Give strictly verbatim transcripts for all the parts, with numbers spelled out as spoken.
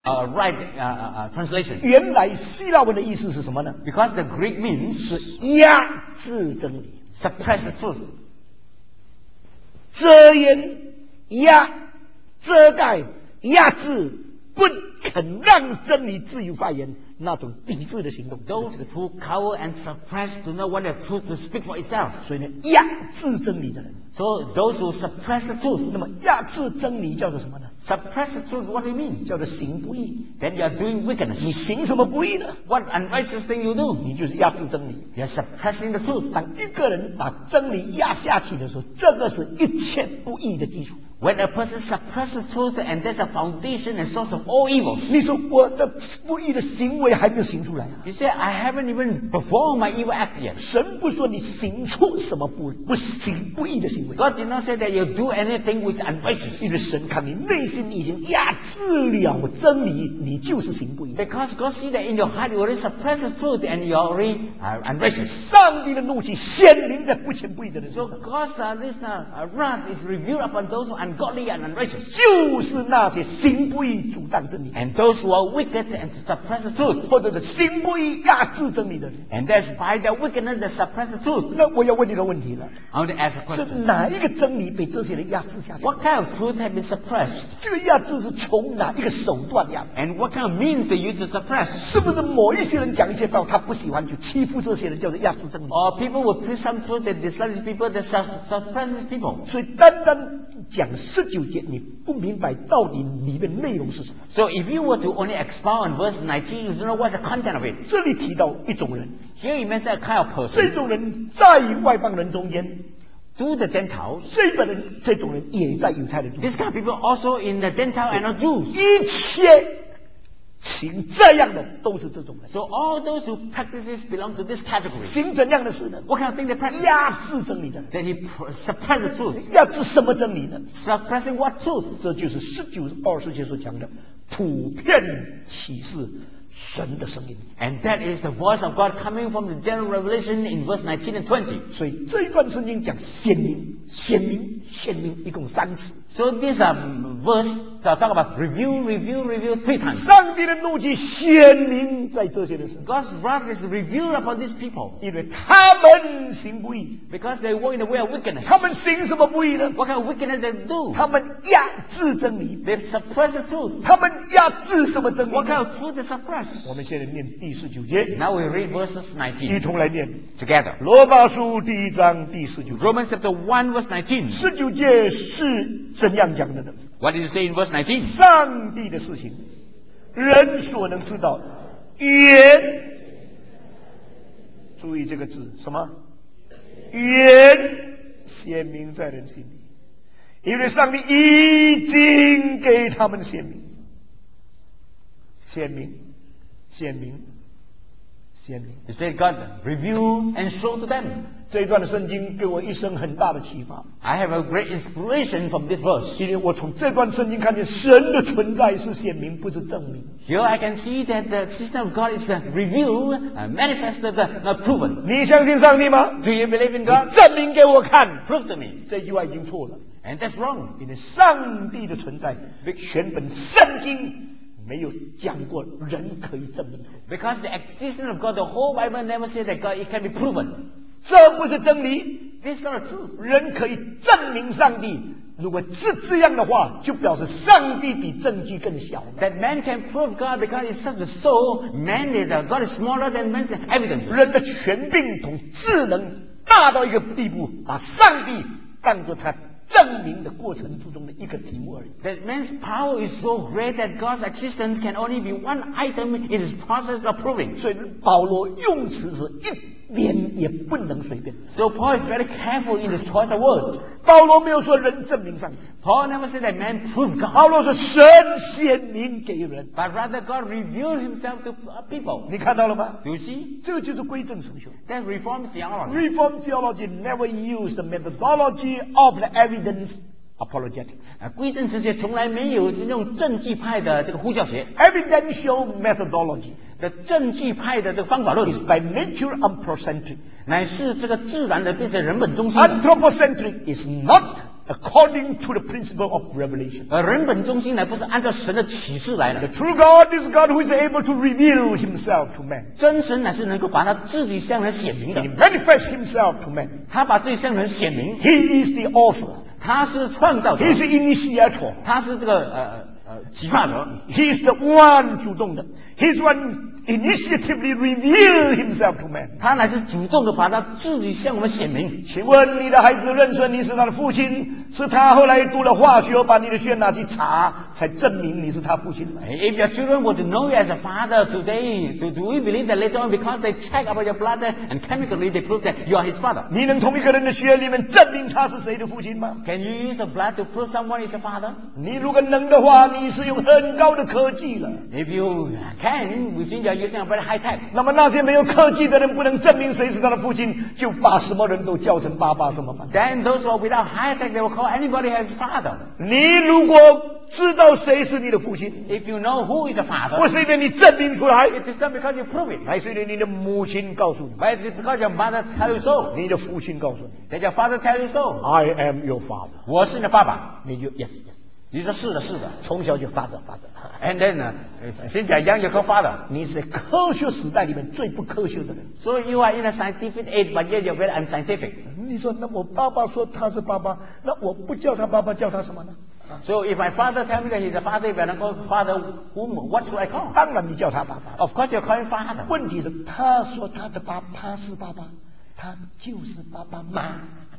uh, right uh, uh, translation. 原来希腊文的意思是什么呢？ Because the Greek means 是压制真理， suppress the truth. 遮掩、压、遮盖、压制，不肯让真理自由发言，那种抵制的行动。 Those who cover and suppress do not want the truth to speak for itself. 所以呢，压制真理的人， So those who suppress the truth. 那么压制真理叫做什么呢？ Suppress the truth, what do you mean? 叫做行不义。 Then you are doing 你 wickedness. 行什么不义呢？ What unrighteous thing you do? 你就是压制真理。 You are suppressing the truth. 当一个人把真理压下去的时候，这个是一切不义的基础。 When a person suppresses truth, and that's a foundation and source of all evils. 你说我的不义的行为还没有行出来啊？ You say, I haven't even performed my evil act yet. 神不说你行出什么不不行不义的行为， God did not say that you do anything which is unrighteous. 因为神看你内心已经压制了真理，你就是行不义。 Because God see that in your heart you already suppress the truth and you are already uh, unrighteous. 上帝的怒气显临在不虔不义的人身 So 上， God's uh, this uh, wrath is revealed upon those who are ungodly and unrighteous. 就是那些行不义阻挡真理， And those who are wicked and suppress the truth. 或者是行不义压制真理的人。 And that's by their wickedness that suppress the truth. 那我要问你个问题了， I want to ask a 是 question. 哪一个真理被这些人压制下去？ What kind of truth have been suppressed? 这个压制是从哪一个手段压？ And what kind of means they use to suppress? 是不是某一些人讲一些道，他不喜欢就欺负这些人，叫做压制真理？ Or people will preach some truth that dislike these people that su- suppress these people. 所以单单讲十九节，你不明白到底里面内容是什么。 So if you were to only expound on verse nineteen, you don't know what's the content of it. 这里提到一种人， Here you mention a kind of 这 person. 种人在外邦人中间， To the Gentiles. 这个人这种人也在犹太人中 This 间。 kind of people also in the Gentile and not Jews. 一切行这样的都是这种人。 So all those who practice this belong to this category. 行怎样的事呢？ What kind of thing they practice? 压制真理的人。 That he pr- suppress the truth. 压制什么真理呢？ Suppressing what truth? 这就是十九二十节所讲的普遍启示神的声音。 And that is the voice of God coming from the general revelation in verse nineteen and twenty. 所以这一段圣经讲显明、显明、显明，一共三次。 So this um, verse uh, talk about review, review, review three times. 上帝的怒气显明在这些人身上， God's wrath is revealed upon these people 因为他们行不义。 because they walk in the way of wickedness. 他们行什么不义呢？ What kind of wickedness they do? 他们压制真理。 They suppress the truth. 他们压制什么真理 What kind 呢？ of truth they suppress? 我们现在念第十九节， Now we read verses 一 nineteen 同来念。 together. 罗马书第一章第十九节， Romans chapter one verse nineteen. 十九节是怎样讲的呢？ What did it say in verse nineteen? 上帝的事情，人所能知道，原，注意这个字，什么？原显明在人心里，因为上帝已经给他们显明，显明，显明，显明。 It said God reveal and show to them. 这一段的圣经给我一生很大的启发， I have a great inspiration from this verse. 因为我从这段圣经看见神的存在是显明，不是证明。 Here I can see that the existence of God is uh, revealed, uh, manifested, uh, not proven. 你相信上帝吗？ Do you believe in 你 God? 证明给我看。 Prove to me. 这句话已经错了， And that's wrong. 因为上帝的存在，全本圣经没有讲过人可以证明出来。 Because the existence of God, the whole Bible never said that God, it can be proven. 这不是真理， This is not a truth. 人可以证明上帝。如果是这样的话，就表示上帝比证据更小。 That man can prove God because it's such a soul. Man is, uh, God is smaller than man's evidence. 人的权柄同智能大到一个地步，把上帝当作他证明的过程之中的一个题目而已。 That man's power is so great that God's existence can only be one item in his process of proving. 所以保罗用词是一点也不能随便。 So Paul is very careful in the choice of words. 保罗没有说人证明上帝， Paul never said that man proved God. 保罗说神显明给人。 But rather God revealed himself to uh, people. 你看到了吗？ Do you see? 这个就是归正神学。 That's Reformed theology. Reformed theology never used the methodology of the evidence apologetics. 啊，归正神学从来没有这种证据派的这个呼叫学 Evidential methodology 的证据派的这个方法论， is by nature anthropocentric. 乃是这个自然的变成人本中心的。 Anthropocentric is not according to the principle of revelation. 而人本中心呢，不是按照神的启示来 The 的。 true God is God who is able to reveal himself to man. 真神乃是能够把他自己向人显明 He 的， manifests himself to man. 他把自己向人显明， He is the author. 他是创造者， He is the initiator. 他是这个呃呃启发者， He is the one 主动的。He is one initiatively reveal himself to man. 他乃是主动的把他自己向我们显明。 请问你的孩子认出你是他的父亲，是他后来读了化学，把你的血拿去查，才证明你是他父亲吗？ If your children were to know you as a father today, do, do we believe that later on because they check about your blood and chemically they prove that you are his father? 你能从一个人的血里面证明他是谁的父亲吗？ Can you use the blood to prove someone is a father? 你如果能的话，你是用很高的科技了。 If you can, we think you are using a very high tech. 那么那些没有科技的人不能证明谁是他的父亲，就把什么人都叫成爸爸，怎么办？ Then those who are without high tech, they will call anybody as father. 你如果知道谁是你的父亲， If you know who is a 不 father, 是因为你证明出来， it is not because you prove it, 乃是因为你的母亲告诉你， but it is because your mother tell you so, 你的父亲告诉你 that your father tell you so. ，I am your father。 我是你的爸爸。 你就 yes yes， 你说是的，是的。 从小就 father father。 And then, uh, since you are young, you call father. 你是在科学时代里面最不科学的人。 So you are in a scientific age, but yet you're very unscientific. 你说，那我爸爸说他是爸爸，那我不叫他爸爸，叫他什么呢？ So if my father tell me that he's a father, if I don't call father, whom, what should I call? 当然你叫他爸爸。 Of course you're calling father. 问题是，他说他的爸他是爸爸，他就是爸爸吗？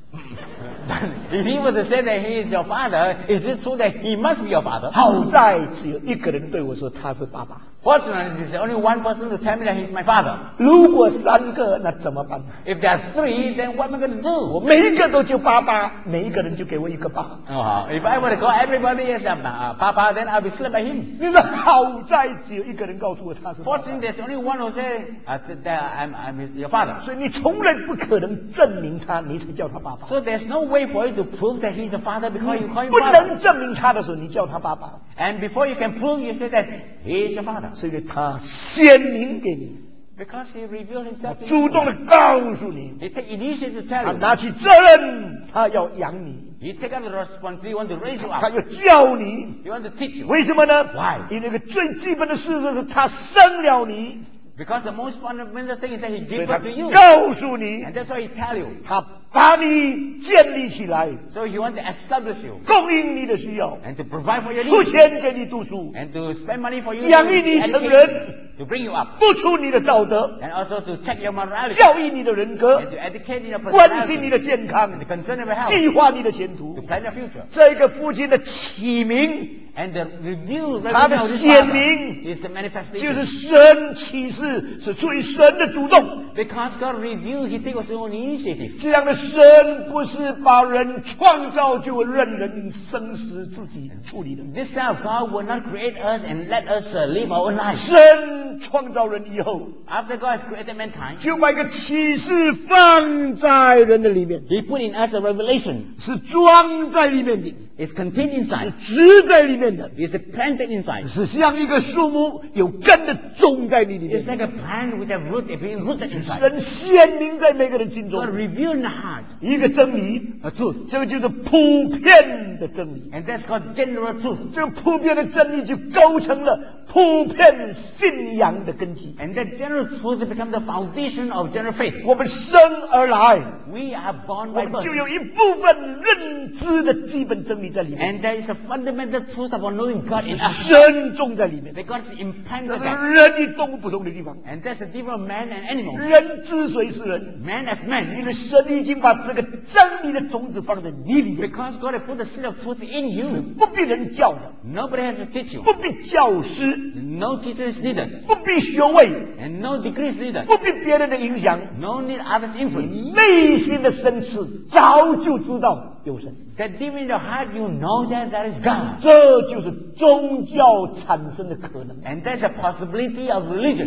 If he were to say that he is your father, is it true that he must be your father? 好在只有一个人对我说他是爸爸。 Fortunately, there's only one person to tell me that he's my father. 如果三个，那怎么办？ If there are three, then what am I going to 我 do? 每一个都叫爸爸，每一个人就给我一个爸。 Oh, if I were to call everybody as a uh, papa, then I'll be slapped by him. 你说好在只有一个人告诉我他是爸爸， Fortunately, there's only one who say uh, that I'm, I'm his, your father. 所以你从来不可能证明他，你才叫他爸爸。 So there's no way for you to prove that he's a father because you call him 不 father. 能证明他的时候，你叫他爸爸， And before you can prove, you say that he is your father. 是因为他显明给你， Because he revealed himself to 主 you. 动的告诉你， He take initiative to 他 tell you. 拿起责任，他要养你， He take up the responsibility, want to raise you 他 up. 要教你。 He want to teach you. 为什么呢 Why? 因为那个最基本的事实是他生了你， Because the most fundamental thing is that he 所以 gave 他 birth to you. 告诉你， And that's why he tell you. 他把你建立起来， So he want to establish you 供应你的需要， and to provide for your 出 needs 钱给你读书， and to spend money for you 养 to 育你成 educate 人， you, to bring you up 付出你的道德， and also to check your morality 教育你的人格 and，to educate your 关心你 personality 的健 and 康 to，concern your health 计划你的前途 to。plan your future 这个父亲的启明， and the review 他的 revelation of this 显 father 明 is the 就 manifestation 是神启示，是出于神的主动。 because God revealed he takes his own initiative 这样的神不是把人创造就任人生死自己处理的。 this kind of God will not create us and let us uh, live our own lives 神创造人以后， after God has created mankind 就把一个启示放在人的里面， he put in us a revelation 是装在里面的， it's contained 是 inside 植在里面的， it's planted inside 是像一个树木有根的种在你里 it's 面。 like a plant with a root being rooted inside 神显明在每个人心 God 中 revealed in the heart 一个真理， a truth 这个就是普遍的真理。 and that's called general truth 这个普遍的真理就构成了普遍信仰的根基。 and that general truth becomes the foundation of general faith 我们生而来， we are born 我 by 们就 birth 有一部分认知的基本真理在里面， and there is a fundamental truth about knowing God in us 神种在里面。 that God is 这 implanted 是 there 人与动物不同的地方。 and that's the difference of man and animals 人之所以是人， man as 因 man 为神已经把这个真理的种子放在你里面， because God has put the seed of truth in you 不必人教的， nobody has to teach you 不必教师， no teacher is needed 不必学位， and no degree is needed 不必别人的影响， no need others influence 内心的深处早就知道有神。 that deep in your heart you know that there is God 这就是宗教产生的可能。 and there's a possibility of religion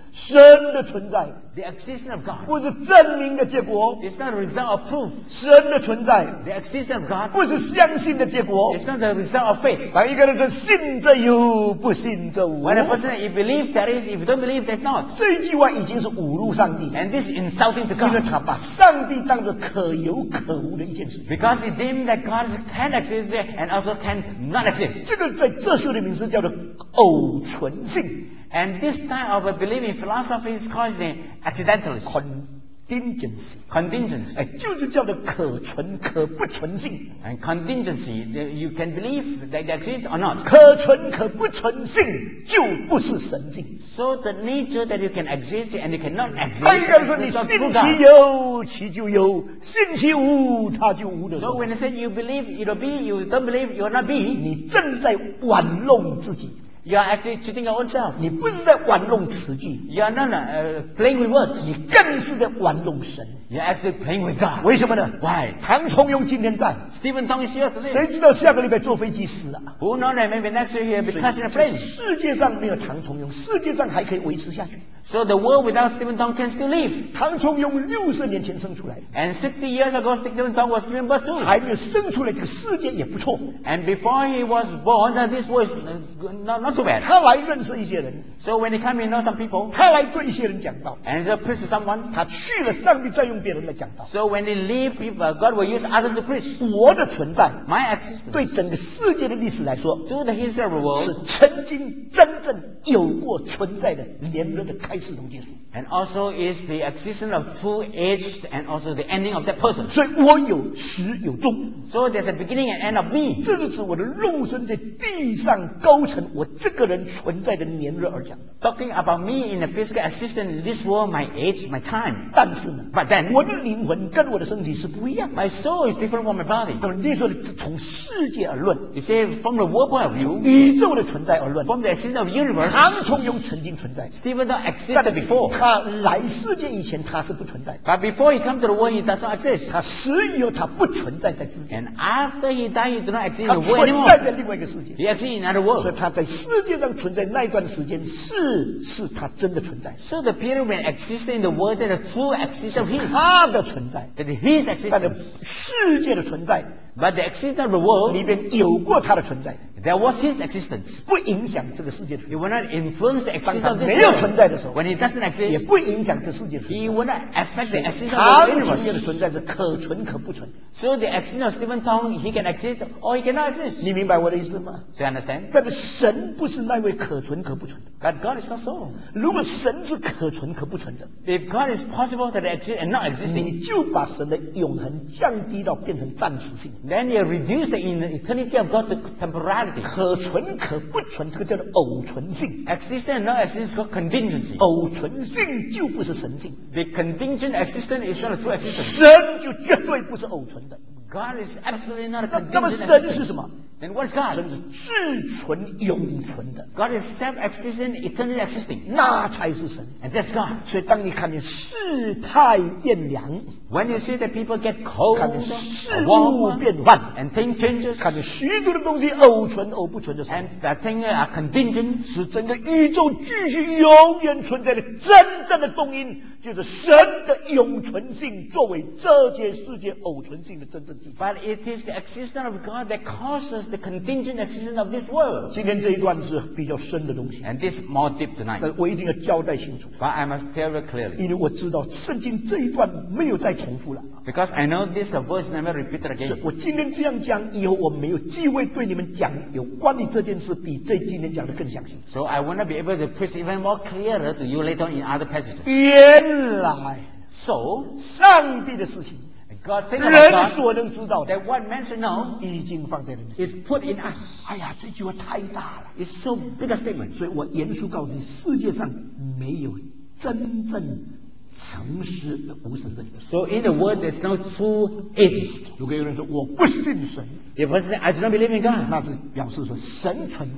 神的存在 The existence of God 不是证明的结果， is not a result of proof. 神的存在 The existence of God 不是相信的结果。 is not the result of faith. 当一个人说信则有，不信则无， When a person, if you believe, there is. If you don't believe, there's not. 这句话已经是侮辱上帝， And this is insulting to 因为 God. 他把上帝当作可有可无的一件事。 Because he deemed that God can exist and also can not exist. 这个在哲学的名字叫做偶存性 And this kind of a believing philosophy is called the accidentalism, （contingency）， contingency. 哎，就是叫做可存可不存性。 And contingency, the- you can believe that they exist or not. 可存可不存性就不是神性。 So the nature that you can exist and you cannot exist 他应该说你 is not 信 true 其 God. 有，其就有；信其无，它就无的时 So 候， when you say you believe, it'll be. You don't believe, you will not be. 你正在玩弄自己， You are actually cheating your own self. 你不是在玩弄词句， You are not uh, playing with words. 你更是在玩弄神。 You are actually playing with God. 为什么呢？ Why? 唐崇庸今天在， Stephen Tong is here 谁 today. 知道下个礼拜坐飞机死啊？ Who knows that maybe next year he'll be 所以 catching a plane. 世界上没有唐崇庸，世界上还可以维持下去。 So the world without Stephen Tong can still live. 唐崇庸六十年前生出来， And sixty years ago, Stephen Tong was given birth too. 还没有生出来，这个世界也不错。 And before he was born, uh, this was uh, not, not too bad. 他来认识一些人， So when he came, he knows some people. 他来对一些人讲道， And he's a priest to someone. 他去了，上帝再用别人来讲道。 So when he leave, people, uh, God will use others to preach. 我的存在 My existence 对整个世界的历史来说， to the history of the 是 world 曾经真正有过存在的年轮的开始同结束。 and also is the existence of true age and also the ending of that person. 所以我有始有终， So there's a beginning and end of me. 这是指我的肉身在地上构成我这个人存在的年日而讲的。 Talking about me in the physical existence in this world, my age, my time. 但是呢， But then 我的灵魂跟我的身体是不一样的。 my soul is different from my body. 那么你说的从世界而论， You say from the world point of view, 宇宙的存在而论， from the existence of universe, 唐崇庸曾经存在， Stephen Tong 但 existed before. 他来世界以前他是不存在的， But before he come to the world, he does not exist. 他死以后他不存在在世界， And after he died, he do not exist in 他 the world 存 anymore. 在在另外一个世界。 He exists in another 所以 world. 他在世界上存在那一段时间是是他真的存在， So the period when existed in the world, that the true existence of his, 他的存在， that his 但是 existence. 世界的存在 But the existence of the world, 里边有过他的存在， there was his existence. 不影响这个世界的 He 存 will not influence the 在。当 existence 他 of this 没有存 world. 在的时候， When he doesn't 也 exist, 不影响这世界的 he 存 will not affect the 在。 existence 唐 of the 崇庸的 universe. 存在是可存可不存， So the existence of Stephen Tong, he can exist or he cannot exist. 你明白我的意思吗？ Do you understand? 但是神不是那位可存可不存的。 But God is not so. 如果神是可存可不存的， If God is possible to exist and not existing, 你就把神的永恒降低到变成暂时性。 then you reduce the in- eternity of God to temporality. 可存可不存，这个叫做偶存性。 Existence and not existence is called contingency. 偶存性就不是神性， The contingent existence is not a true existence. 神就绝对不是偶存的。 God is absolutely not a 那那么 contingent 神是 existence. 什么？ Then what is God? 神是至存永存的， God is self-existent, eternally existing. 那才是神。 And that's God. 所以当你看见事态变凉， When you see that people get cold, 看见事 or 物 warm, 变换， and things changes, 看见许多的东西偶存偶不存的时候， and the things are contingent, 使整个宇宙继续永远存在的真正的动因，就是神的永存性作为这件世界偶存性的真正基础。 but it is the existence of God that causes the contingent existence of this world. 今天这一段是比较深的东西， And this is more deep tonight. 但我一定要交代清楚， But I must tell you clearly. 因为我知道圣经这一段没有再重复了。 Because I know this verse never repeated 是 again. 我今天这样讲，以后我没有机会对你们讲有关于这件事，比这今天讲的更详细。 So I will not be able to preach even more clearer to you later on in other passages. 原来 So, 上帝的事情， God think about 人 God 所能知道的， that what man should know 已经放在人的心。 is put in us. 哎呀，这句话太大了， It's so big a statement. 所以我严肃告诉你，世界上没有真正诚实的无神论者。 So in the world, there's no true atheist. 如果有人说我不信神， If a person says, I do not believe in God, 那是表示说神存在，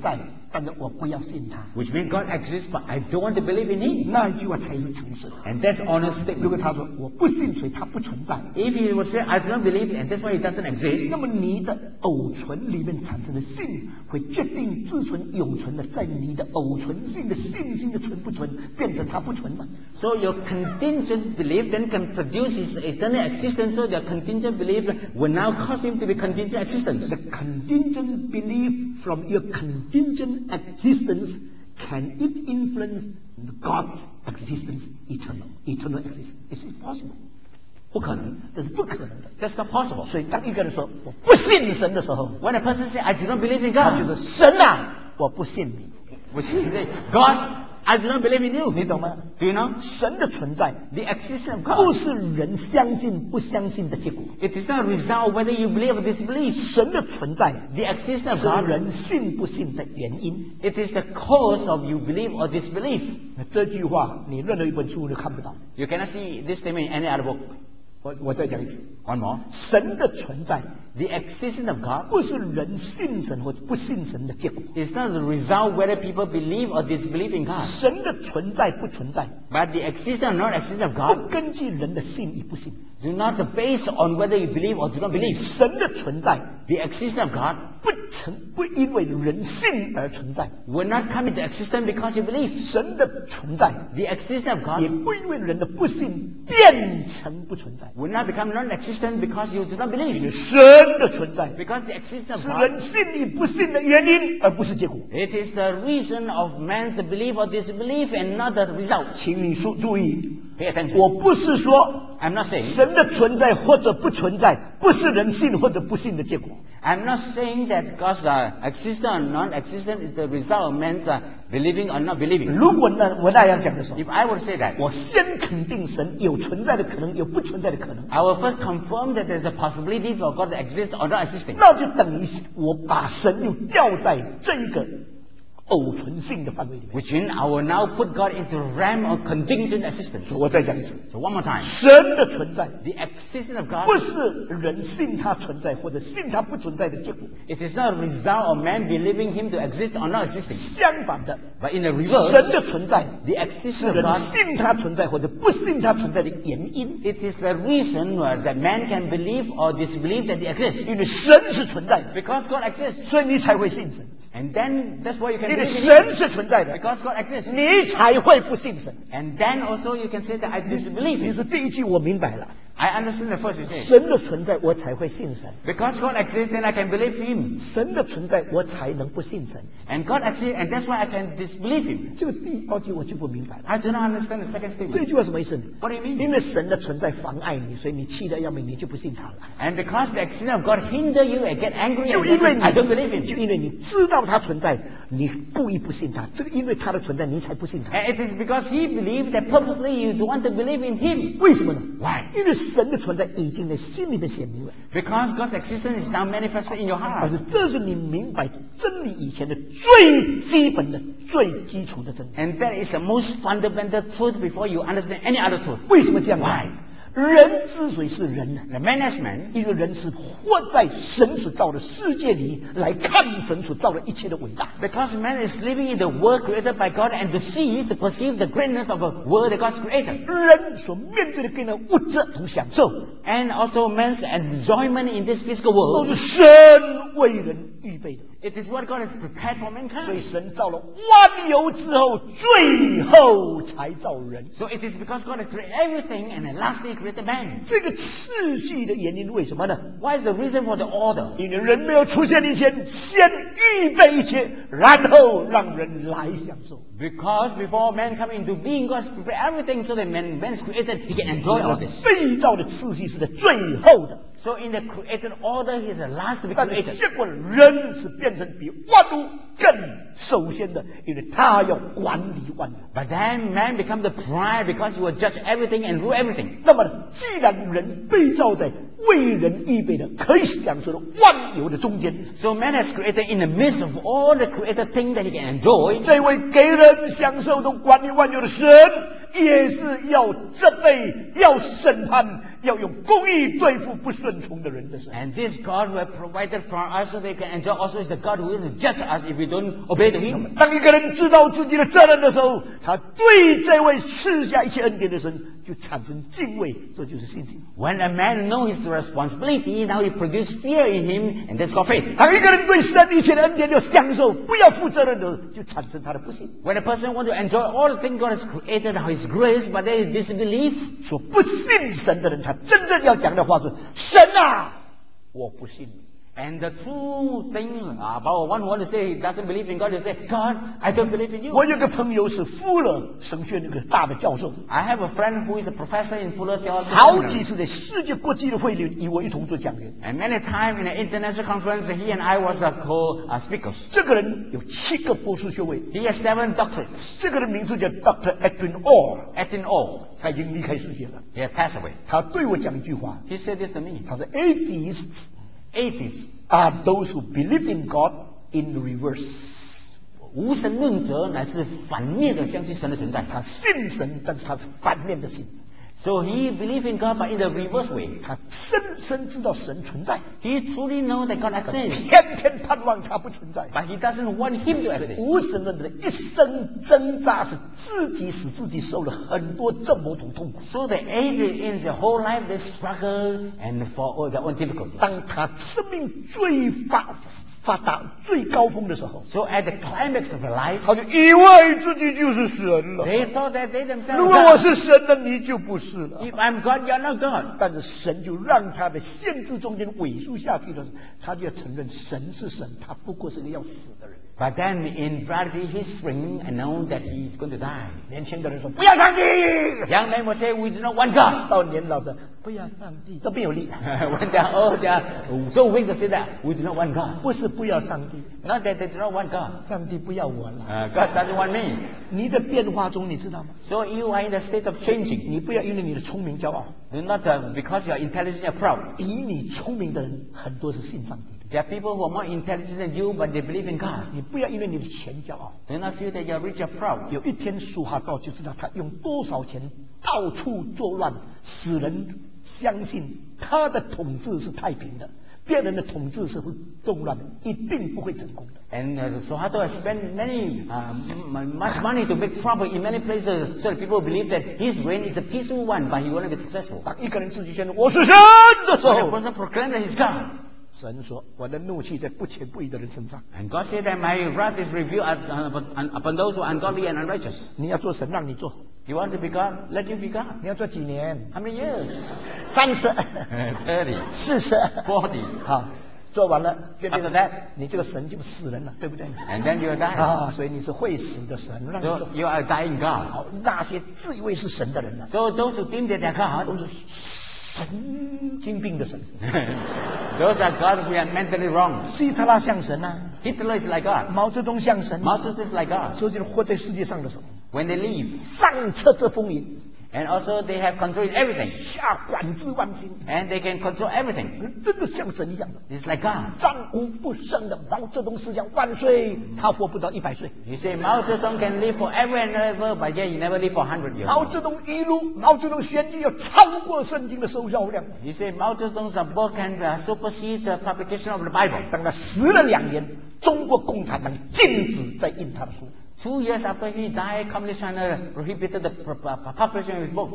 但是我不要信他。 which means God exists, but I don't want to believe in Him. 那一句话才是诚实的。 And that's honest 如果 statement. 他说我不信谁，他不存在， If He would say, I do not believe, and that's why He doesn't exist, 那么你的偶存里面产生的信，会决定自存永存的，在你的偶存性的信心的存不存，变成它不存嘛？ so your contingent belief then can produce His eternal existence, so your contingent belief will now cause Him to be contingent existence. The contingent belief from your contingent existence, can it influence God's existence, eternal, eternal existence? It's impossible. 不可能， 这是不可能的。 That's not possible. 所以当一个人说我不信神的时候， When a person says, I do not believe in 他就 God, 是神啊，我不信你。 which is saying, God, I do not believe in you. 你懂吗？ Do you know? 神的存在 The existence of 不 God. 是人相信不相信的结果， It is not a result whether you believe or disbelieve. 神的存在 The existence of 是 God, 人信不信的原因。 it is the cause of you believe or disbelief. 这句话你任何一本书都看不到。 You cannot see this statement in any other book. 我我再讲一次， One more. 神的存在 The existence of God 不是人信神或者不信神的结果。 is not the result whether people believe or disbelieve in God. 神的存在不存在， But the existence or not existence of 不 God 根据人的信与不信。 do not base on whether you believe or do not believe. 神的存在 The existence of God 不成不因为人信而存在， will not come into existence because you believe. 神的存在 The existence of 也 God 不因为人的不信变成不存在。 will not become non-existent because you do not 因为 believe. 神的存在 Because the existence of 是 God, 人信与不信的原因，而不是结果。 it is the reason of man's belief or disbelief and not the result. 请你注注意， Pay attention. 我不是说 I'm not saying 神的存在或者不存在，不是人信或者不信的结果。 I'm not saying that God's uh, existent or non-existent is the result of man's uh, believing or not believing. 如果呢，我那样讲的时候， If I would say that, 我先肯定神有存在的可能，有不存在的可能， I will first confirm that there's a possibility for God to exist or not existing. 那就等于我把神又吊在这一个偶存性的范围里面。 Which means I will now put God into the realm of contingent existence. 我再讲一次， So one more time. 神的存在 The existence of 不 God, 是人信他存在或者信他不存在的结果， it is not a result of man believing him to exist or not existing. 相反的， But in the reverse, 神的存在 the 是 existence of 人 God, 信他存在或者不信他存在的原因。 it is the reason uh, that man can believe or disbelieve that he exists. 因为神是存在的， Because God exists. 所以你才会信神。 And then that's why you can 因为 believe in 神 him. 是存在的， Because God exists. 你才会不信神。 And then also you can say that I disbelieve 你 him. 是第一句我明白了， I understand the first you say. 神的存在我才会信神， Because God exists, then I can believe him. 神的存在我才能不信神。 And God exists, and that's why I can disbelieve him. 这个第二句我就不明白了， I do not understand the second 这 statement. 句话什么意思？ What do you mean? 因为神的存在妨碍你，所以你气得要命，你就不信他了。 And because the existence of God hinder you and get angry 就 and 因为 say, 你 I don't believe 就 him. 因为你知道他存在，你故意不信他。这个因为他的存在，你才不信他。 And it is because he believed that purposely you don't want to believe in him. 为什么呢？ Why? 因为神的存在已经在心里面显明了， Because God's existence is now manifested in your 而 heart. 是这是你明白真理以前的最基本的、最基础的真理。 And that is the most fundamental truth before you understand any other truth. 为什么这样讲 Why? 人之所以是人呢？ The man as man, 因为人是活在神所造的世界里，来看神所造的一切的伟大。 because man is living in the world created by God and to see, to perceive the greatness of a world that God's created. 人所面对的各样的物质同享受， And also man's enjoyment in this physical 都 world. 是神为人预备的。 It is what God has prepared for 所以 mankind. 神造了万有之后，最后才造人。 So it is because God has created everything and then lastly created man. 这个次序的原因为什么呢？ What is the reason for the order? 因为人没有出现以前，先预备一切，然后让人来享受。 Because before man come into being, God has prepared everything so that man, man is created, he can enjoy all this. 被造的次序是在最后的， So in the created order, he is the last to be 但是 created. 结果人是变成比万物更首先的，因为他要管理万有。 But then man becomes the pride because he will judge everything and rule everything. 那么，既然人被造在为人预备的可以享受的万有的中间。 So man has created in the midst of all the created things that he can enjoy. 这位给人享受的管理万有的神，也是要责备、要审判、要用公义对付不顺从的人的神。 And this God who has provided for us so they can enjoy also is the God who will judge us if we don't obey to him. 当一个人知道自己的责任的时候，他对这位赐下一切恩典的神就产生敬畏，这就是信心。 When a man knows his responsibility, now he produces fear in him, and that's called faith. 当一个人对神一切的恩典就享受，不要负责任的，就产生他的不信。 When a person wants to enjoy all the things God has created, His grace, but they disbelieve. 说不信神的人，他真正要讲的话是：神啊，我不信你。 And the true thing about one who wants to say he doesn't believe in God, he say, God, I don't believe in you. 我有个朋友是富勒神学那个大的教授。 I have a friend who is a professor in Fuller Theology. 好几次在世界国际的会里与我一同做讲员。 And many times in an international conference, he and I was a co-speakers. 这个人有七个博士学位。 He has seven doctorates. 这个人名字叫 Doctor Edwin Orr。 Edwin Orr. 他已经离开世界了。 He has passed away. 他对我讲一句话。 He said this to me. 他说 ：“Atheists, atheists are those who believe in God in reverse。” 无神论者乃是反面的相信神的存在。 他信神，但是他是反面的信。 So he believed in God, but in the reverse way. 他深深知道神存在。 He truly knows that God exists. 偏偏盼望他不存在。 But he doesn't want him to exist. 无神论的一生挣扎，是自己使自己受了很多折磨同痛苦。 So the atheists in their whole life they struggle and for all their own difficulties. 当他生命最发发达、最高峰的时候 ，So at the climax of their life, 他就以为自己就是神了。 they thought that they themselves. 如果我是神了，你就不是了。 If I'm God, you're not God. 但是神就让他的限制中间尾数下去的时候，他就要承认神是神，他不过是个要死的人。 But then in reality, he's shrinking and know that he's going to die. 年轻的人说不要上帝。 Young men will say, we do not want God. 到年老的不要上帝，都没有力。 When they are old, they are so weak to say that we do not want God. 不是不要上帝， Not that they do not want God. 上帝不要我了。 Uh, God doesn't want me. 你的变化中，你知道吗？ So you are in the state of changing. 你不要因为你的聪明骄傲。 Do not uh, because you are intelligent and proud. 比你聪明的人很多是信上帝的。 There are people who are more intelligent than you, but they believe in God. 你不要因为你的钱骄傲。 Do not feel that you are rich or proud. 有一天苏哈道就知道他用多少钱到处作乱，使人相信他的统治是太平的，别人的统治是会动乱的，一定不会成功的。 And uh, Suharto has spent many, uh, m- much money to make trouble in many places, so that people believe that his reign is a peaceful one, but he won't be successful. 当一个人自己宣称我是神的时 When a 候， person proclaims that he's God, 神说我的怒气在不虔不义的人身上。 and God said that my wrath is revealed at- uh, upon upon those who are ungodly and unrighteous. 你要做神，让你做。 You want to be God? Let you be God. 你要做几年？ How many years? 三十、 thirty, 四十。 forty. 好，做完了就变 After 成 that 你这个神就死人了，对不对？ And then you die. 啊，所以你是会死的神，让你 So 做。 you are a dying God. 好，那些自以为是神的人呢， So those who think that they're 都 God, 是神经病的神。 those are God who are mentally wrong. 希特拉像神啊， Hitler is like God. 毛泽东像神。 Mao Zedong is like God. 所以就活在世界上的时候， When they leave, 上策这风云， and also they have control in everything, 下管制万心， and they can control everything. 真的像神一样的。 It's like God. 战无不胜的毛泽东思想万岁，他活不到一百岁。 You say Mao Zedong can live forever and ever, but yet he never lived for one hundred years. 毛泽东一路，毛泽东选举要超过圣经的收销量。 You say Mao Zedong's book can uh, supersede the publication of the Bible. 当他死了两年，中国共产党禁止再印他的书。 Two years after he died, Communist China prohibited the pu- pu- publishing of his book.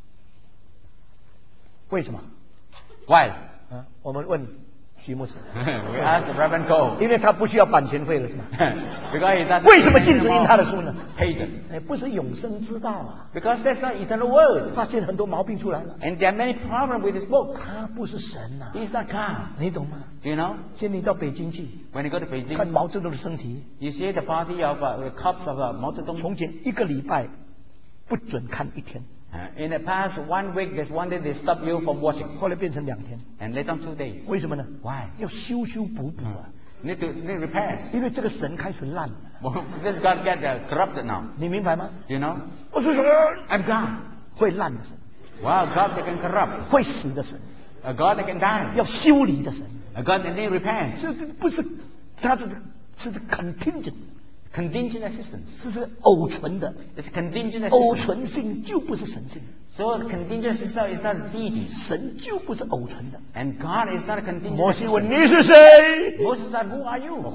为什么？ Why? 啊，我们问徐牧师， We asked Reverend Cole. 因为他不需要版权费了，是吗？ Because he doesn't 为什么禁止印他的书呢？ Paid. 哎，不是永生之道啊！ Because that's not eternal word. 发现很多毛病出来了。 And there are many problems with this book. 他不是神呐、 He's not God. 你懂吗？ Do you know? 现在你到北京去 When you go to 看 Beijing, 毛泽东的身体， you see the party of uh, the corpse of uh, Mao Zedong. 从前一个礼拜不准看一天， Uh, in the past one week, there's one day they stop you from watching. 后来变成两天， And later on two days. 为什么呢？ Why? 要修修补补啊！ Need to need repairs. 因为这个神开始烂了， Well, this God get uh, corrupted now. 你明白吗？ Do you know? 我是神， I'm God. 会烂的神， Wow, God they can corrupt. 会死的神。 A God that can die. 要修理的神。 A God that needs repairs. 这这不是，它是是 contingent。 Contingent assistance. 这是偶存的。 It's contingent 偶 assistance. 存性就不是神性。 So contingent assistance is not deity. 神就不是偶存的。 And God is not a contingent 摩西问 assistance. 你是谁？ Moses said, Who are you?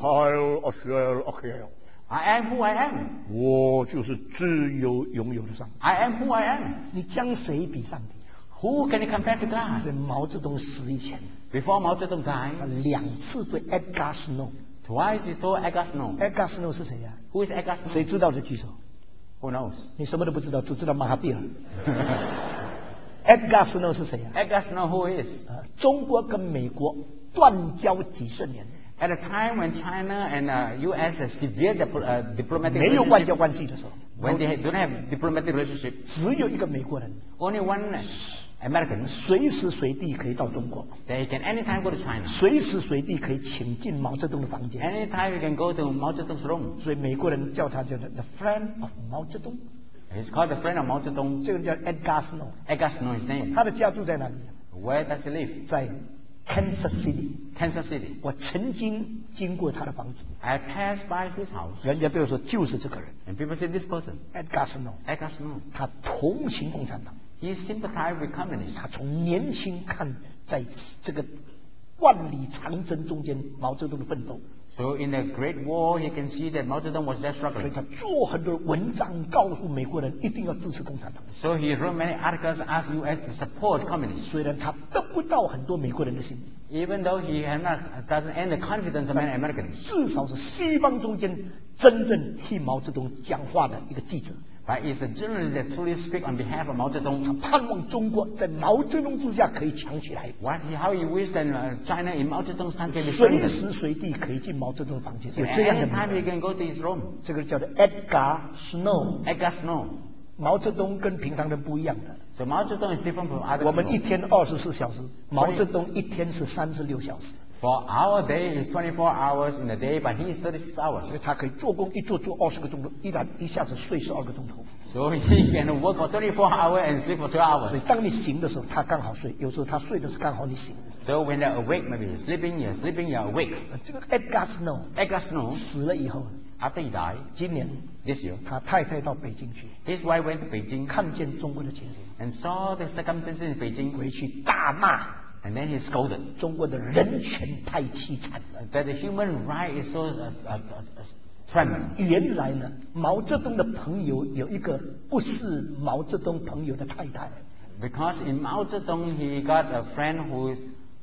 哎 I am who I am. 我就是自由拥有的上帝。 I am who I am. 你将谁比上帝？ Who can compare to God? 在毛泽东死以前， Before Mao Zedong 他 died, 两次对 Edgar Snow。 twice he told Edgar Snow. Edgar Snow 是谁呀、啊？ Who is Edgar 谁 Snow? 知道就举手。 Who knows? 你什么都不知道，只知道马哈蒂尔。Edgar Snow 是谁呀、啊？ Edgar Snow, who is? 呃中国跟美国断交几十年， At a time when China and uh, U S have severe dipl- uh, diplomatic 没有外交 relationship, 关系的时候， when they don't have diplomatic relationship, 只有一个美国人， only one American, 随时随地可以到中国， they can anytime go to China. 随时随地可以请进毛泽东的房间。 Anytime you can go to Mao Zedong's room. 所以美国人叫他叫做 the friend of 毛泽东， He's called the friend of Mao Zedong. 这个人叫 Edgar Snow。 Edgar Snow is his name. 他的家住在哪里？ Where does he live? 在 Kansas City。 Kansas City. 我曾经经过他的房子， I passed by his house, 人家对我说就是这个人 and people say this person, Edgar Snow， Edgar Snow, 他同情共产党。 he sympathized with communists. 他从年轻看，在这个万里长征中间，毛泽东的奋斗， So in the Great War, he can see that Mao Zedong was there 所以 struggling. 他做很多文章，告诉美国人一定要支持共产党。 So he wrote many articles asking U S to support communists. 虽然他得不到很多美国人的心， Even though he had not, doesn't earn the confidence of many Americans. 至少是西方中间真正替毛泽东讲话的一个记者。 But it's a journalist that truly speak on behalf of Mao 他 Zedong. 盼望中国在毛泽东之下可以强起来， What he, how he wished that uh, China in Mao Zedong's time can be 随 strengthened. 时随地可以进毛泽东的房间。 So 有这样的美 anytime 国 he 人， can go to his room. 这个叫做 Edgar Snow。 Edgar Snow. 毛泽东跟平常人不一样的， So Mao Zedong is different from other 我们一 people. 天二十四小时，毛泽东一天是三十六小时， For our day is twenty-four hours in a day, but he is thirty-six hours. 所以他可以做工一做做二十个钟头，一然一下子睡十二个钟头。 So he can work for twenty-four hours and sleep for twelve 所以 hours. 当你醒的时候，他刚好睡；有时候他睡的是刚好你醒。 So when you're awake, maybe you're sleeping, you're sleeping, you're awake. 呃这个 Edgar Snow Edgar Snow, 死了以后， after he died, 今年 this year, 他太太到北京去， his wife went to Beijing 看见中国的情形， and saw the circumstances in Beijing, 回去大骂 and then he scolded 中国的人权太凄惨了。 that the human right is so uh, uh, uh, tremendous. 原来呢，毛泽东的朋友有一个不是毛泽东朋友的太太。 Because in Mao Zedong, he got a friend who,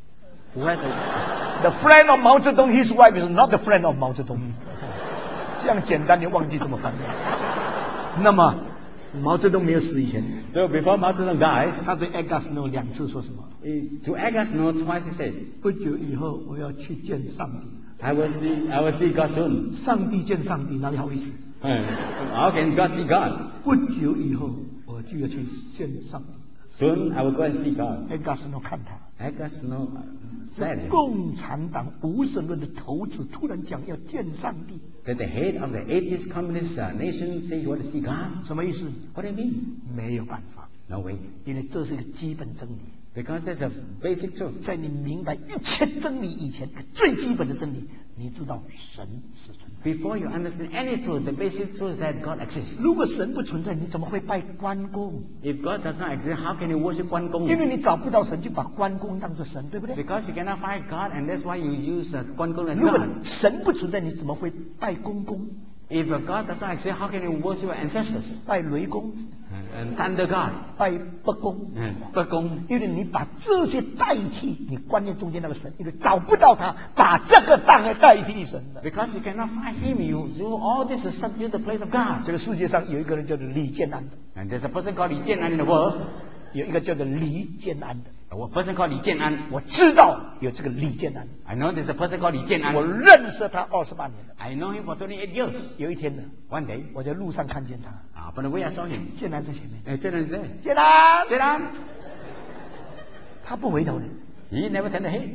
who has a, The friend of 毛泽东 his wife is not the friend of 毛泽东。这样简单，你忘记这么翻译。那么，毛泽东没有死以前， so before Mao Zedong died, 他对 Edgar Snow 两次说什么？ he, to Edgar Snow twice he said, 不久以后我要去见上帝。 I will see, I will see God soon. 上帝见上帝哪里好意思？ Uh, How can God see God? 不久以后我就要去见上帝。 Soon I will go and see God. Edgar Snow 看他， Edgar Snow uh, said 共产党无神论的头子突然讲要见上帝， that the head of the atheist communist uh, nation say you want to see God. 什么意思？ What do you mean? 没有办法， No way. 因为这是一个基本真理。 Because there's a basic truth. 在你明白一切真理以前，最基本的真理，你知道神是存在。 Before you understand any truth, the basic truth is that God exists. 如果神不存在，你怎么会拜关公？ If God does not exist, how can you worship Guan 因 Gong? 为你找不到神，就把关公当作神，对不对？ Because you cannot find God, and that's why you use uh, Guan Gong as 如果 God. 神不存在，你怎么会拜公公、 If uh, God does not exist, how can you worship your ancestors? 拜雷公、 And thunder God, 拜北公？ and Ba Gong. 因为你把这些代替你观念中间那个神，因为找不到他，把这个当来代替神的。 Because you cannot find Him, you do all this to substitute the place of God. 这个世界上有一个人叫做李建安的， And there's a person called Li Jianan in the world. 有一个叫做李建安的， A person called Li Jianan. 我知道有这个李建安， I know there's a person called Li 我 Jianan. 认识他二十八年了。 I know him for twenty-eight years. 有一天呢， One day, 我在路上看见他， uh, upon the way I saw him, 建安在前面， uh, Jianan is there. 建安， Jianan! 他不回头的， He never turned the head.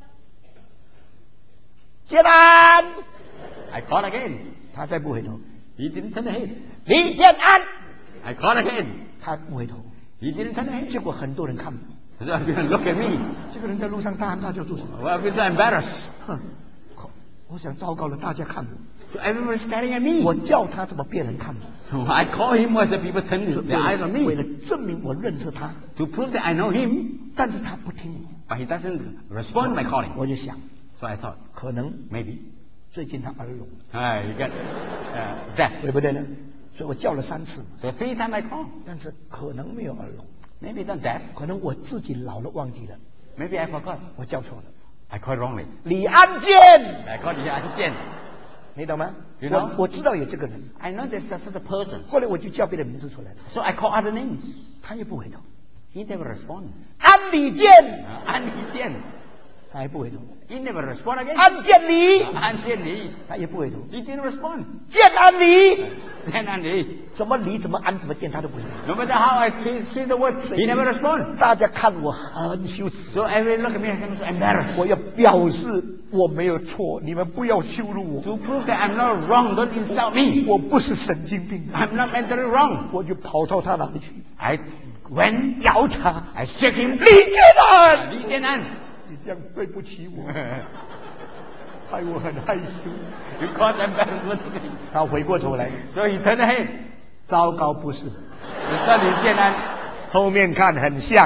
建安， I called again. 他再不回头， He didn't turn the head. 李建安， I called again. 他不回头， He didn't turn the head. 结果很多人看 So people look at me. 这个人在路上大喊大叫做什么？ Well, I'm so embarrassed. 哼，我想糟糕了，大家看我， So everybody's staring at me. 我叫他怎么别人看我？ So I call him as the people turn their eyes on 为了 me 证明我认识他， to prove that I know him. 但是他不听我， But he doesn't respond to my calling. 我就想， So I thought, 可能 maybe. 最近他耳聋， Uh, you get uh, deaf. 对不对呢？所以我叫了三次， So three times I call. 但是可能没有耳聋， Maybe not deaf. 可能我自己老了忘记了， Maybe I forgot. 我叫错了。 I called wrongly. 李安健， I called Yan Jian. 你懂吗？ You know? 我我知道有这个人， I know there's such a person. 后来我就叫别的名字出来了， So I call other names. 他也不回头。 He never respond. 安李健， Uh, An Li Jian. 他还不回头。 He never respond again. 安建李， An Jian Li. 他也不回头。 He didn't respond. 建安李， Jian An Li. 怎么李怎么安怎么建他都不回头。 No matter how I treat, treat the word, he never respond. 大家看我很羞耻， So everyone look at me and say, I'm so embarrassed. 我要表示我没有错，你们不要羞辱我。 To prove that I'm not wrong, don't insult me. 我不是神经病， I'm not mentally wrong. 我就跑到他那里去， I went, 摇他。 I shook him. 李建安， Li Jianan. 你这样对不起我，害我很害羞。 You caused embarrassment to me. 他回过头来， So he turned ahead. 糟糕，不是， It's not Li Jianan. 后面看很像，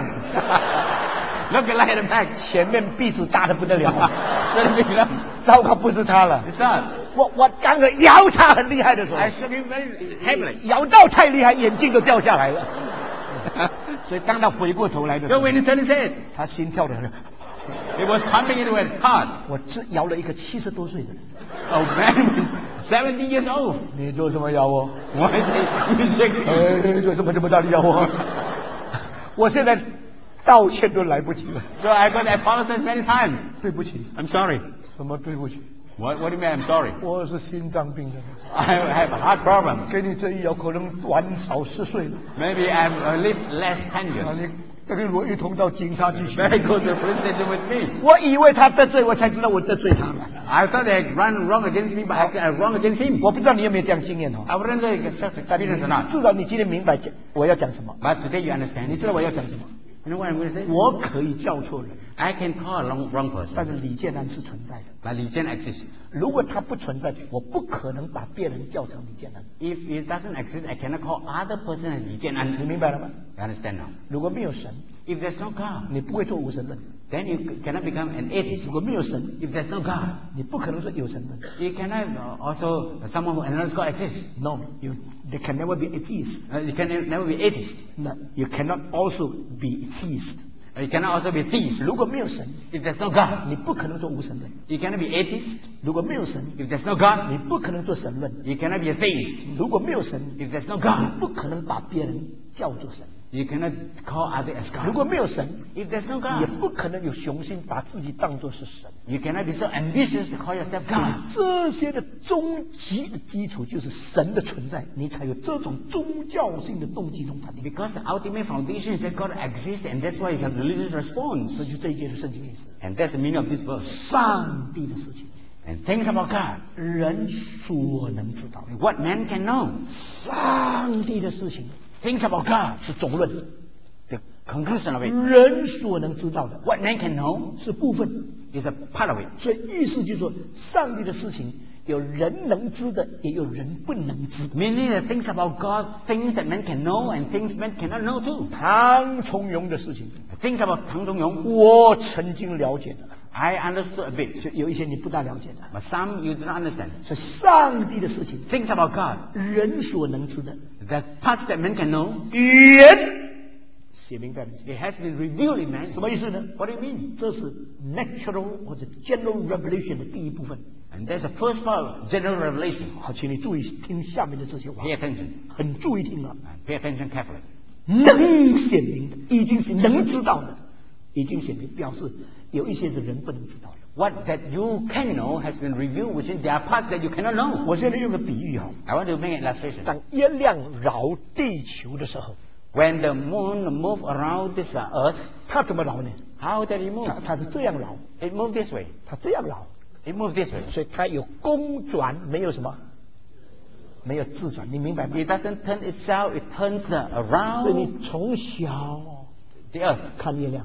Look like the back. 前面鼻子大的不得了， Very big lump. 糟糕，不是他了。 It's not. 我我刚刚摇他很厉害的时候， I shook him very heavily. 摇到太厉害，眼镜都掉下来了。所以当他回过头来的时 So 候， when he turned his head, 他心跳的很。 it was pumping into his heart. 我只摇了一个七十多岁的人， Oh man, he's seventy years old. 你做什么摇我？ Why is he you shaking me? 哎，有什么这么大的摇我？我现在道歉都来不及了， So I got to apologize many times. 对不起， I'm sorry. 什么对不起？ What, what do you mean I'm sorry? 我是心脏病人， I have a heart problem. 给你这一摇可能晚少十岁了。 Maybe I'm uh, live less ten 啊， years. 你跟我一同到警察局去。 May go to the police station with me. 我以为他得罪我，才知道我得罪他了。 I thought they had run wrong against me, but actually I wrong against him. 我不知道你有没有这样经验哦。 I wouldn't know you get such 但 experience or not. 至少你今天明白讲我要讲什么， But today you 你 understand. 知道我要讲什么。 You know what I'm going to say? 我可以叫错人， I can call a wrong, wrong 但 person, 是李建安是存在的。 but Li Jian exists. 如果他不存在，我不可能把别人叫成李建安。 If it doesn't exist, I cannot call other person as Li 你 Jianan. 明白了吗？ You understand now? 如果没有神， If there's no God, 你不会做无神论； then you cannot become an atheist. 如果没有神， If there's no God, 你不可能说有神论。 you cannot uh, also someone who acknowledges God exists. No, you there can never be atheist. Uh, you can never be atheist. No, you cannot also be theist. Uh, You cannot also be theist. 如果没有神， If there's no God, 你不可能做无神论； you cannot be atheist. 如果没有神， If there's no God, 你不可能做神论； you cannot be a theist. 如果没有神， If there's no 你 God, 不可能把别人叫做神； you cannot call others as 如 God. 果没有神， If there's no 也 God, 不可能有雄心把自己当作是神。 you cannot be so ambitious to call yourself God. 这些的终极的基础就是神的存在，你才有这种宗教性的动机中反应。 Because the ultimate foundation is that God exists, and that's why you have religious response. 这就是这一节的圣经意思。 And that's the meaning of this verse. 上帝的事情， And things about God, 人所能知道的； what man can know. 上帝的事情 Things about God, 是总论， the conclusion of it. 人所能知道的 What man can know 是部分。 is a part of it. 所以意思就是说，上帝的事情有人能知的，也有人不能知的。 Meaning that things about God, things that man can know, and things man cannot know too. 唐崇荣的事情， Things about Tang Zhongyong, 我曾经了解的， I understood a bit, 就有一些你不大了解的。 but some you do not understand. 是上帝的事情， Things about God, 人所能知的， the parts that man can know, 语言写明在里面。 it has been revealed in man. 什么意思呢？ What do you mean? 这是 natural 或者 general revelation 的第一部分。 And there's a first part of general revelation. 好，请你注意听下面的这些话， Pay attention. 很注意听啊。 And pay attention carefully. 能显明的，已经是能知道的，已经显明，表示有一些是人不能知道的。 What that you can know has been revealed, which is there are parts that you cannot know. 我现在用个比喻哈， I want to make an illustration. 当月亮绕地球的时候， When the moon moves around this uh, earth, 它怎么绕呢？ how did it move? 它它是这样绕， It moved this way. 它这样绕， It moved this way. 所以它有公转，没有什么，没有自转，你明白吗？ It doesn't turn itself, it turns uh, 所以 around 你从小 the earth. 看月亮，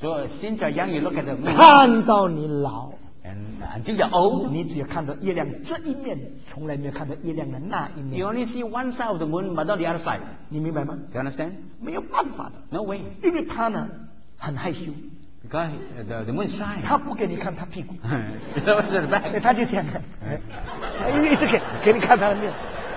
So since you're young, you look at the moon, 看到你老， and until you're old, 你只有看到月亮这一面，从来没有看到月亮的那一 you 面。 only see one side of the moon, but not the other side. 你明白吗？ Do you understand? 没有办法的， No way. 因为他呢很害羞， Because the, the moon is shy. 他不给你看他屁股， You know what's the 所以 back? 他就这样看，一直给给你看他的面，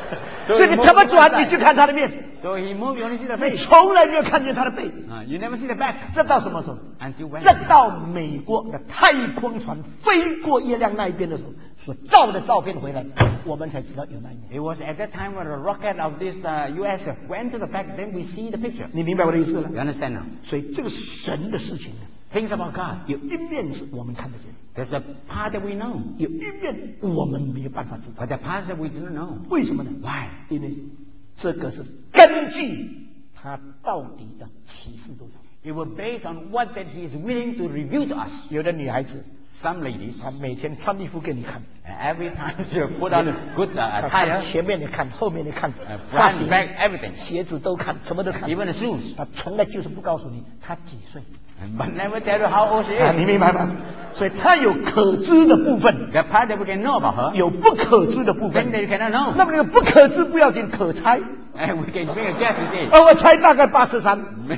So 所以你 he 怎么 moves one 转你 side. 就看他的面， So he moves, you only see the 你 face. 从来没有看见他的背。 Uh, you never see the back. 这到什么时候？ Until when? 这到美国的太空船飞过月亮那一边的时候，所照的照片回来，我们才知道有那一面。 It was at that time when the rocket of this uh, U S went to the back, then we see the picture. 你明白我的意思了？ You understand now? 所以这个神的事情呢， Things about God. 有一面是我们看得见， There's a part that we know, 有一面我们没有办法知道。 but the parts that we didn't know. 为什么呢？ Why? 因为这个是根据他到底要启示多少。 It was based on what that he is willing to reveal to us. 有的女孩子， Some ladies, 她每天穿衣服给你看， every time she put on a good uh, 她看 attire, 前面你看，后面你看 uh,， 发 front, 型、 back, everything, 鞋子都看，什么都看。 even the shoes, 她从来就是不告诉你她几岁， but never tell you how old she 啊， is. 你明白吗？所以她有可知的部分， The part that we can know about her, 有不可知的部 thing 分。 that you cannot know. 那么那个不可知不要紧，可猜。 And we can make a guess, you see. 而我猜大概八十三，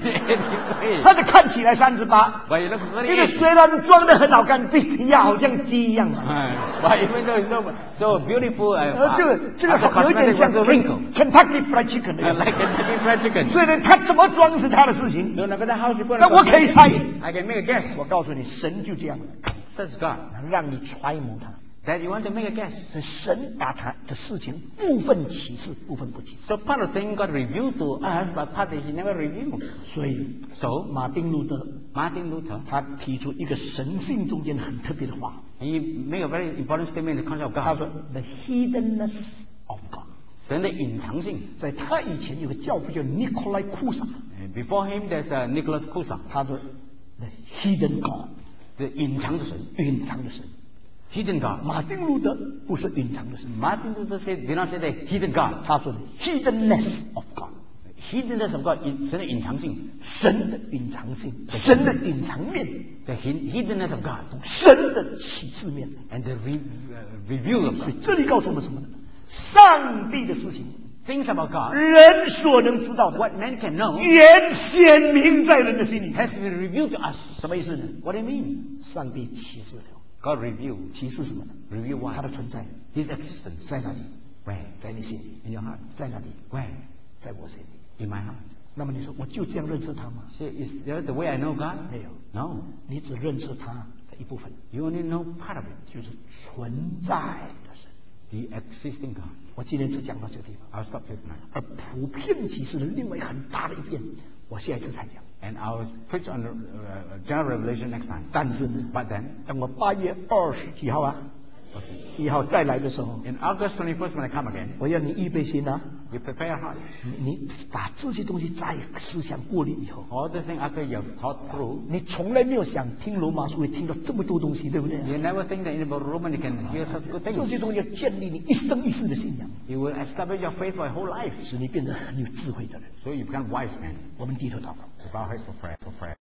Maybe. 她的看起来三十八， But you look 因为 very 虽然装得很好看，比呀好像鸡一样嘛。 But even though it's so, so beautiful, uh, 呃，这个这个 after 有一点 cosmetic 像 was a wrinkle. Kentucky Fried Chicken 的 Uh, 样子。 like Kentucky Fried Chicken. 所以呢，他怎么装是他的事情。 So no matter how she put 那我可以猜， I can make a guess. 我告诉你，神就这样了， Says God. 让你揣摩他。 That you want to make a guess. 所以神把他的事情部分启示，部分不启示。 So part of the thing God revealed to us, but part that He never revealed. 所以 So 马丁路德 Martin Luther, 他提出一个神性中间很特别的话， he made a very important statement in the concept of 他 God. 说 ：“The hiddenness of God。” 神的隐藏性。 在他以前有个教父叫 Nikolai Kusa， And before him, there's uh, Nicholas Kusa, 他说 The hidden God， the 隐藏的神隐藏的神。 ，hidden God. 马丁路德不是隐藏的神， Martin Luther said, did not say the hidden God. 他说 hiddenness of God， Hiddenness of God, 隐神的隐藏性。 神的隐藏性，神的隐藏面， The hid- hiddenness of God 神的启示面。 and the re, uh, reveal of 所以 God. 这里告诉我们什么呢？上帝的事情， Things about God, 人所能知道的， what man can know, 原显明在人的心里。 has been revealed to us. 什么意思呢？ What do you mean? 上帝启示了， God revealed. 启示什么呢？ Reveal 他 what? 的存在 His existence. 在哪里？ Where? 在你心里。 In your heart. 在哪里？ Where? 在我心里。 In my heart. 那么你说，我就这样认识他吗？ See, is that the way I know God? 没有， No. 你只认识他的一部分， You only know part of it. 就是存在的神。 The existing God. 我今天只讲到这个地方， I'll stop here tonight. 而普遍启示的另外一个很大的一边，我下一次才讲。 And I'll preach on the, uh, general revelation next time. 但是呢， But then, 等我八月二十几号啊， what's it? 一号再来的时候， In August twenty-first when I come again, 我要你预备心啊， you prepare your heart. 你你把这些东西再思想过滤以后， All the things after you've thought through, 你从来没有想听罗马书会听到这么多东西，对不对？ you never think that in about Roman you can hear such good 这 things. 些东西要建立你一生一世的信仰， It will establish your faith for your whole life. 使你变得很有智慧的人。 So you become wise man. 我们低头祷告。 So bow head for prayer, for prayer.